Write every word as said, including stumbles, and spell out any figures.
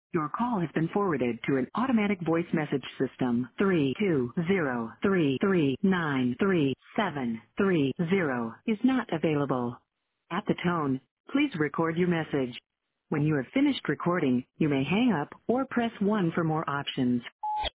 Your call has been forwarded to an automatic voice message system. three two zero three three nine three seven three zero is not available. At the tone, please record your message. When you have finished recording, you may hang up or press one for more options.